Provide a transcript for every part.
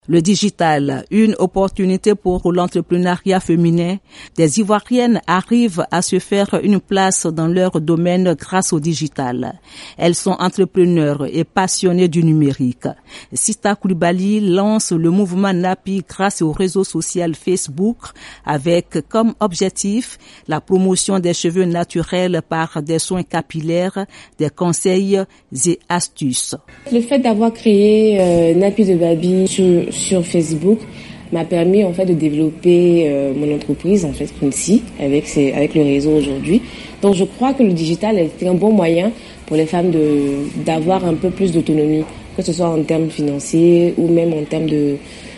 Le digital, une opportunité pour l'entrepreneuriat féminin. Des Ivoiriennes arrivent à se faire une place dans leur domaine grâce au digital. Elles sont entrepreneurs et passionnées du numérique. Sista Koulibaly lance le mouvement NAPI grâce au réseau social Facebook avec comme objectif la promotion des cheveux naturels par des soins capillaires, des conseils et astuces. Le fait d'avoir créé NAPI de Baby sur Facebook m'a permis en fait de développer mon entreprise en fait Quincy avec le réseau aujourd'hui. Donc je crois que le digital est un bon moyen pour les femmes d'avoir un peu plus d'autonomie, que ce soit en termes financiers ou même en termes de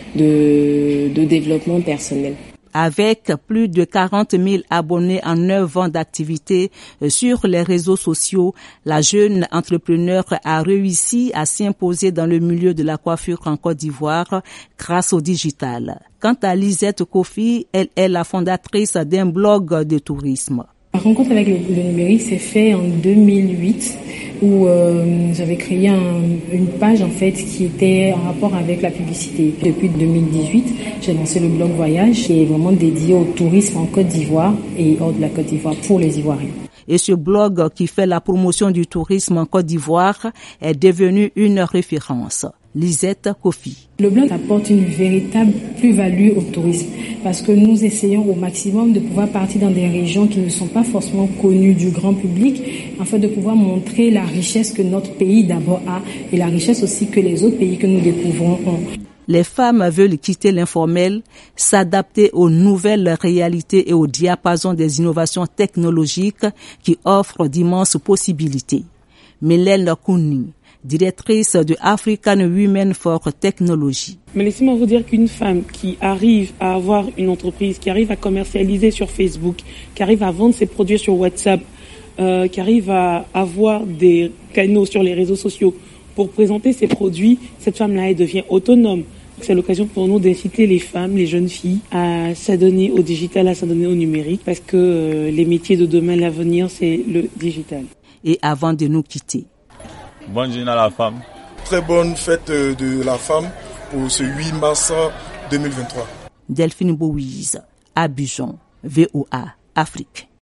développement personnel. Avec plus de 40 000 abonnés en 9 ans d'activité sur les réseaux sociaux, la jeune entrepreneur a réussi à s'imposer dans le milieu de la coiffure en Côte d'Ivoire grâce au digital. Quant à Lisette Kofi, elle est la fondatrice d'un blog de tourisme. La rencontre avec le numérique s'est faite en 2008 où j'avais créé une page en fait qui était en rapport avec la publicité. Depuis 2018, j'ai lancé le blog Voyage qui est vraiment dédié au tourisme en Côte d'Ivoire et hors de la Côte d'Ivoire pour les Ivoiriens. Et ce blog qui fait la promotion du tourisme en Côte d'Ivoire est devenu une référence. Lisette Kofi. Le blog apporte une véritable plus-value au tourisme parce que nous essayons au maximum de pouvoir partir dans des régions qui ne sont pas forcément connues du grand public afin de pouvoir montrer la richesse que notre pays d'abord a et la richesse aussi que les autres pays que nous découvrons ont. Les femmes veulent quitter l'informel, s'adapter aux nouvelles réalités et au diapason des innovations technologiques qui offrent d'immenses possibilités. Mélène Kouni, directrice de African Women for Technology. Mais laissez-moi vous dire qu'une femme qui arrive à avoir une entreprise, qui arrive à commercialiser sur Facebook, qui arrive à vendre ses produits sur WhatsApp, qui arrive à avoir des canaux sur les réseaux sociaux pour présenter ses produits, cette femme-là, elle devient autonome. C'est l'occasion pour nous d'inciter les femmes, les jeunes filles à s'adonner au digital, à s'adonner au numérique, parce que les métiers de demain, l'avenir, c'est le digital. Et avant de nous quitter. Bonne journée à la femme. Très bonne fête de la femme pour ce 8 mars 2023. Delphine Bouise, Abidjan, VOA, Afrique.